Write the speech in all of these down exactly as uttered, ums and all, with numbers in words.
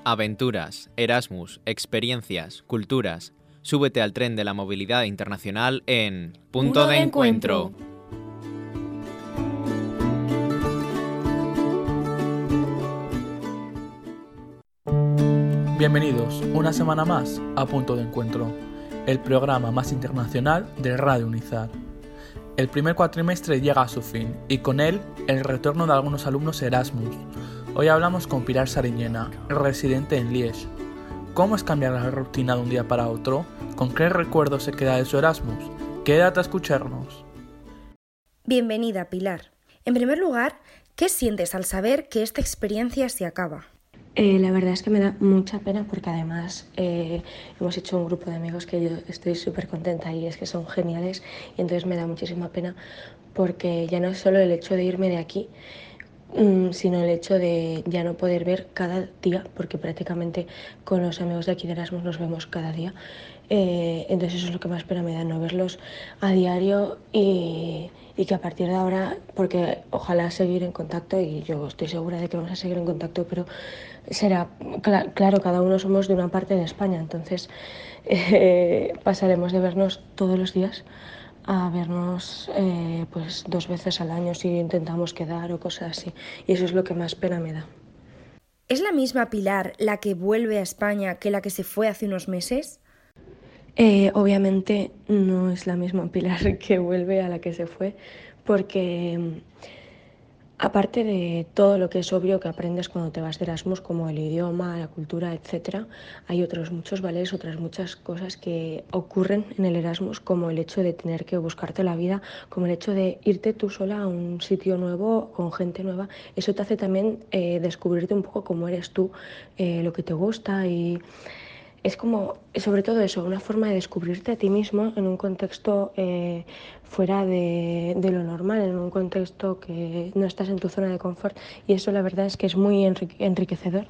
Aventuras, Erasmus, experiencias, culturas. Súbete al tren de la movilidad internacional en Punto, Punto de, de Encuentro. encuentro. Bienvenidos una semana más a Punto de Encuentro, el programa más internacional de Radio Unizar. El primer cuatrimestre llega a su fin y con él el retorno de algunos alumnos Erasmus. Hoy hablamos con Pilar Sariñena, residente en Liege. ¿Cómo es cambiar la rutina de un día para otro? ¿Con qué recuerdo se queda de su Erasmus? Quédate a escucharnos. Bienvenida, Pilar. En primer lugar, ¿qué sientes al saber que esta experiencia se acaba? Eh, la verdad es que me da mucha pena porque además eh, hemos hecho un grupo de amigos que yo estoy súper contenta y es que son geniales y entonces me da muchísima pena porque ya no es solo el hecho de irme de aquí, sino el hecho de ya no poder ver cada día, porque prácticamente con los amigos de aquí de Erasmus nos vemos cada día. Eh, entonces eso es lo que más pena me da, no verlos a diario y, y que a partir de ahora, porque ojalá seguir en contacto y yo estoy segura de que vamos a seguir en contacto, pero será, cl- claro, cada uno somos de una parte de España, entonces eh, pasaremos de vernos todos los días a vernos eh, pues dos veces al año si intentamos quedar o cosas así. Y eso es lo que más pena me da. ¿Es la misma Pilar la que vuelve a España que la que se fue hace unos meses? Eh, obviamente no es la misma Pilar que vuelve a la que se fue, porque aparte de todo lo que es obvio que aprendes cuando te vas de Erasmus, como el idioma, la cultura, etcétera, hay otros muchos valores, otras muchas cosas que ocurren en el Erasmus, como el hecho de tener que buscarte la vida, como el hecho de irte tú sola a un sitio nuevo, con gente nueva. Eso te hace también eh, descubrirte un poco cómo eres tú, eh, lo que te gusta y... Es como, sobre todo eso, una forma de descubrirte a ti mismo en un contexto eh, fuera de, de lo normal, en un contexto que no estás en tu zona de confort. Y eso la verdad es que es muy enrique- enriquecedor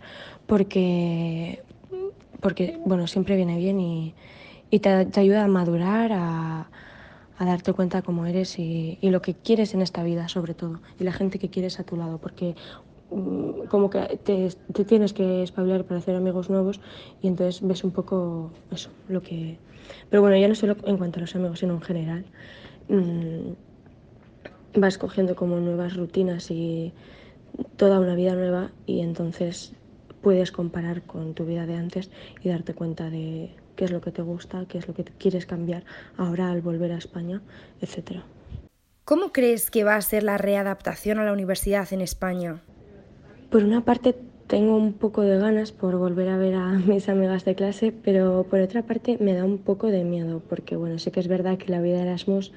porque, porque bueno, siempre viene bien y, y te, te ayuda a madurar, a, a darte cuenta cómo eres y, y lo que quieres en esta vida, sobre todo, y la gente que quieres a tu lado, porque como que te, te tienes que espabilar para hacer amigos nuevos y entonces ves un poco eso, lo que... Pero bueno, ya no solo en cuanto a los amigos, sino en general. Mmm, vas cogiendo como nuevas rutinas y toda una vida nueva y entonces puedes comparar con tu vida de antes y darte cuenta de qué es lo que te gusta, qué es lo que quieres cambiar ahora al volver a España, etcétera. ¿Cómo crees que va a ser la readaptación a la universidad en España? Por una parte tengo un poco de ganas por volver a ver a mis amigas de clase, pero por otra parte me da un poco de miedo, porque bueno, sé que es verdad que la vida de Erasmus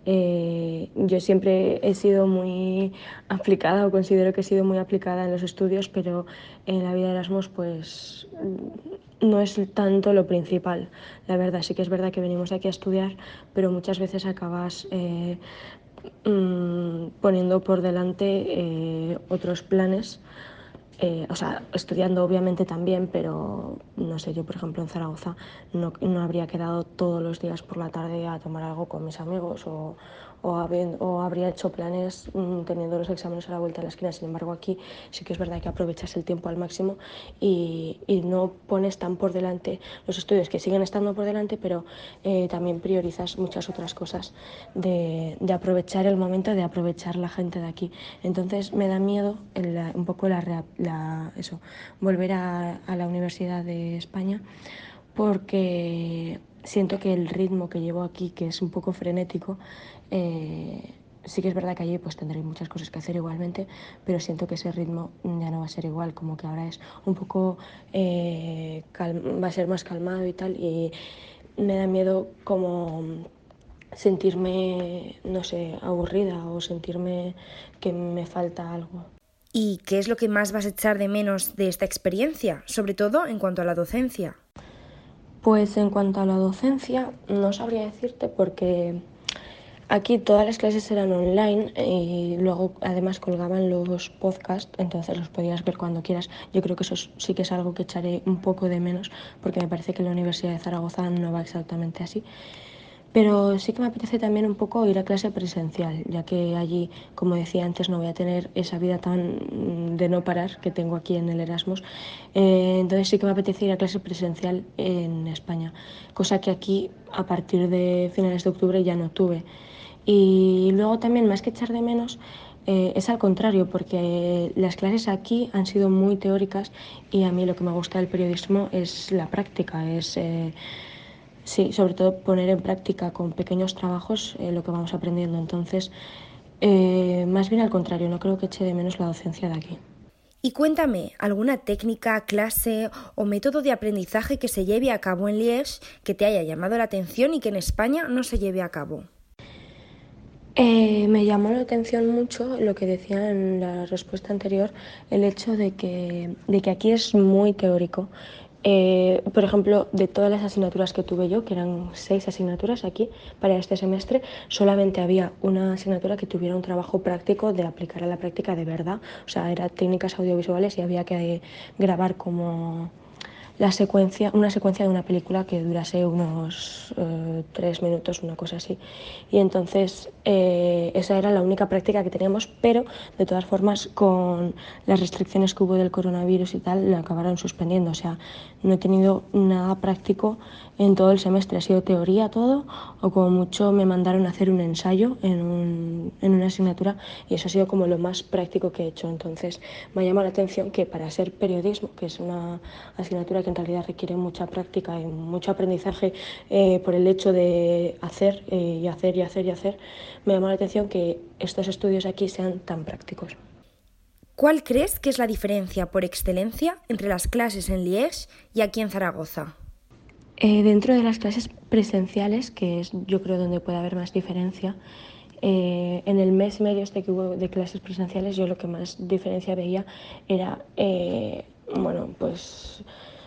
eh, yo siempre he sido muy aplicada o considero que he sido muy aplicada en los estudios, pero en la vida de Erasmus pues no es tanto lo principal. La verdad, sí que es verdad que venimos aquí a estudiar, pero muchas veces acabas... Eh, poniendo por delante eh, otros planes, eh, o sea, estudiando obviamente también, pero no sé, yo por ejemplo en Zaragoza no, no habría quedado todos los días por la tarde a tomar algo con mis amigos o, o, habiendo, o habría hecho planes mmm, teniendo los exámenes a la vuelta de la esquina. Sin embargo, aquí sí que es verdad que aprovechas el tiempo al máximo y, y no pones tan por delante los estudios, que siguen estando por delante, pero eh, también priorizas muchas otras cosas de, de aprovechar el momento, de aprovechar la gente de aquí. Entonces me da miedo el, un poco la, la, eso, volver a, a la Universidad de España, porque siento que el ritmo que llevo aquí, que es un poco frenético, eh, sí que es verdad que allí pues tendré muchas cosas que hacer igualmente, pero siento que ese ritmo ya no va a ser igual, como que ahora es un poco, eh, cal- va a ser más calmado y tal, y me da miedo como sentirme, no sé, aburrida o sentirme que me falta algo. ¿Y qué es lo que más vas a echar de menos de esta experiencia, sobre todo en cuanto a la docencia? Pues en cuanto a la docencia, no sabría decirte porque aquí todas las clases eran online y luego además colgaban los podcasts, entonces los podías ver cuando quieras. Yo creo que eso sí que es algo que echaré un poco de menos porque me parece que la Universidad de Zaragoza no va exactamente así. Pero sí que me apetece también un poco ir a clase presencial, ya que allí, como decía antes, no voy a tener esa vida tan de no parar que tengo aquí en el Erasmus. Eh, entonces sí que me apetece ir a clase presencial en España, cosa que aquí a partir de finales de octubre ya no tuve. Y luego también, más que echar de menos, eh, es al contrario, porque las clases aquí han sido muy teóricas y a mí lo que me gusta del periodismo es la práctica, es... Eh, Sí, sobre todo poner en práctica con pequeños trabajos eh, lo que vamos aprendiendo. Entonces, eh, más bien al contrario, no creo que eche de menos la docencia de aquí. Y cuéntame, ¿alguna técnica, clase o método de aprendizaje que se lleve a cabo en Liège que te haya llamado la atención y que en España no se lleve a cabo? Eh, me llamó la atención mucho lo que decía en la respuesta anterior, el hecho de que, de que aquí es muy teórico. Eh, por ejemplo, de todas las asignaturas que tuve yo, que eran seis asignaturas aquí para este semestre, solamente había una asignatura que tuviera un trabajo práctico de aplicar a la práctica de verdad. O sea, era técnicas audiovisuales y había que grabar como la secuencia, una secuencia de una película que durase unos eh, tres minutos, una cosa así. Y entonces eh, esa era la única práctica que teníamos, pero de todas formas con las restricciones que hubo del coronavirus y tal, la acabaron suspendiendo. O sea, no he tenido nada práctico en todo el semestre, ha sido teoría todo, o como mucho me mandaron a hacer un ensayo en, un, en una asignatura y eso ha sido como lo más práctico que he hecho. Entonces me ha llamado la atención que para ser periodismo, que es una asignatura que en realidad requiere mucha práctica y mucho aprendizaje eh, por el hecho de hacer eh, y hacer y hacer y hacer, me llama la atención que estos estudios aquí sean tan prácticos. ¿Cuál crees que es la diferencia por excelencia entre las clases en Liège y aquí en Zaragoza? Eh, dentro de las clases presenciales, que es yo creo donde puede haber más diferencia, eh, en el mes y medio este que hubo de clases presenciales yo lo que más diferencia veía era, eh, bueno, pues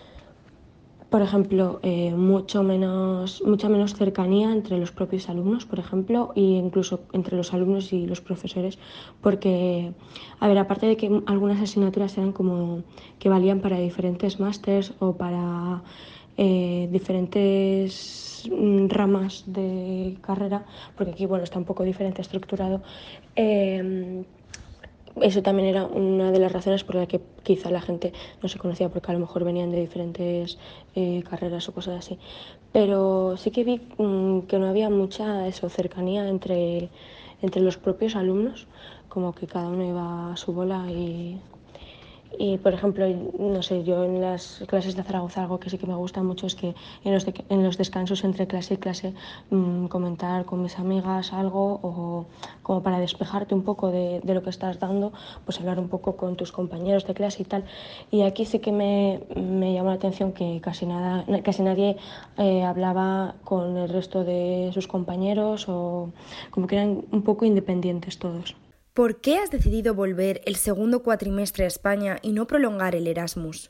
por ejemplo, eh, mucho menos, mucha menos cercanía entre los propios alumnos, por ejemplo, e incluso entre los alumnos y los profesores, porque, a ver, aparte de que algunas asignaturas eran como que valían para diferentes másters o para eh, diferentes mm, ramas de carrera, porque aquí, bueno, está un poco diferente estructurado. Eh, eso también era una de las razones por las que quizá la gente no se conocía, porque a lo mejor venían de diferentes eh, carreras o cosas así. Pero sí que vi mmm, que no había mucha eso, cercanía entre, entre los propios alumnos, como que cada uno iba a su bola y, y, por ejemplo, no sé, yo en las clases de Zaragoza algo que sí que me gusta mucho es que en los, de, en los descansos entre clase y clase mmm, comentar con mis amigas algo o como para despejarte un poco de, de lo que estás dando, pues hablar un poco con tus compañeros de clase y tal. Y aquí sí que me, me llamó la atención que casi, nada, casi nadie eh, hablaba con el resto de sus compañeros o como que eran un poco independientes todos. ¿Por qué has decidido volver el segundo cuatrimestre a España y no prolongar el Erasmus?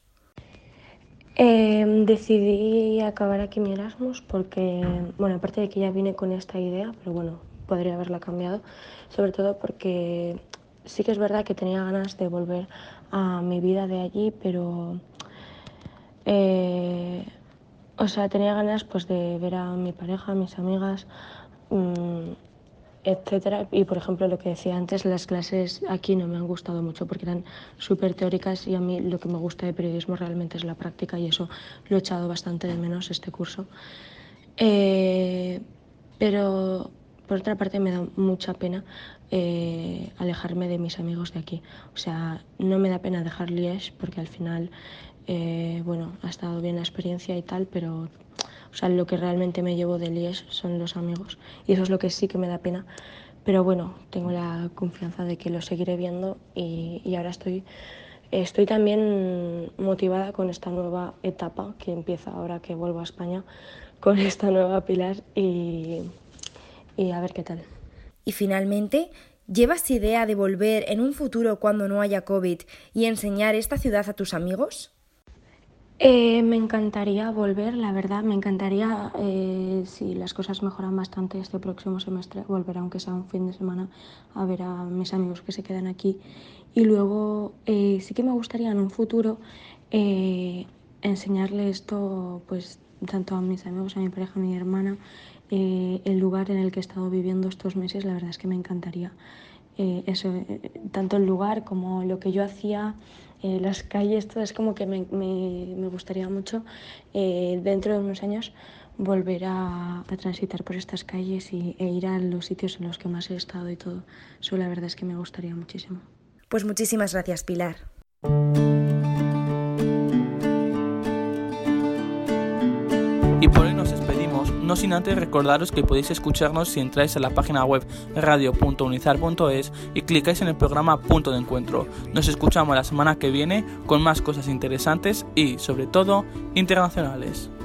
Eh, decidí acabar aquí mi Erasmus porque, bueno, aparte de que ya vine con esta idea, pero bueno, podría haberla cambiado, sobre todo porque sí que es verdad que tenía ganas de volver a mi vida de allí, pero, eh, o sea, tenía ganas pues de ver a mi pareja, a mis amigas, mmm, etcétera. Y por ejemplo, lo que decía antes, las clases aquí no me han gustado mucho porque eran súper teóricas y a mí lo que me gusta de periodismo realmente es la práctica y eso lo he echado bastante de menos este curso. Eh, pero por otra parte me da mucha pena eh, alejarme de mis amigos de aquí. O sea, no me da pena dejar Liège porque al final, eh, bueno, ha estado bien la experiencia y tal, pero o sea, lo que realmente me llevo de Liège son los amigos y eso es lo que sí que me da pena. Pero bueno, tengo la confianza de que lo seguiré viendo y, y ahora estoy, estoy también motivada con esta nueva etapa que empieza ahora que vuelvo a España, con esta nueva Pilar y, y a ver qué tal. Y finalmente, ¿llevas idea de volver en un futuro cuando no haya COVID y enseñar esta ciudad a tus amigos? Eh, me encantaría volver, la verdad, me encantaría, eh, si las cosas mejoran bastante este próximo semestre, volver aunque sea un fin de semana a ver a mis amigos que se quedan aquí. Y luego eh, sí que me gustaría en un futuro eh, enseñarle esto pues tanto a mis amigos, a mi pareja, a mi hermana, eh, el lugar en el que he estado viviendo estos meses, la verdad es que me encantaría. Eh, eso, eh, tanto el lugar como lo que yo hacía, eh, las calles, todo es como que me, me, me gustaría mucho eh, dentro de unos años volver a, a transitar por estas calles y, e ir a los sitios en los que más he estado y todo. Eso la verdad es que me gustaría muchísimo. Pues muchísimas gracias, Pilar. Y por hoy nos despedimos, no sin antes recordaros que podéis escucharnos si entráis a la página web radio punto unizar punto es y clicáis en el programa Punto de Encuentro. Nos escuchamos la semana que viene con más cosas interesantes y, sobre todo, internacionales.